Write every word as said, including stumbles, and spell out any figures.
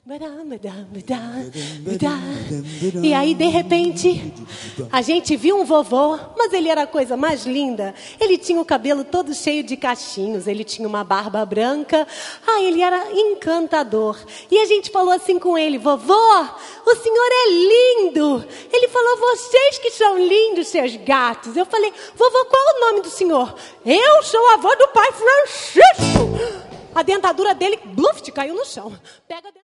E aí, de repente, a gente viu um vovô, mas ele era a coisa mais linda. Ele tinha o cabelo todo cheio de cachinhos, ele tinha uma barba branca. Ah, ele era encantador. E a gente falou assim com ele: vovô, o senhor é lindo. Ele falou: vocês que são lindos, seus gatos. Eu falei: vovô, qual é o nome do senhor? Eu sou a avó do pai Francisco. A dentadura dele, bluft, caiu no chão. Pega a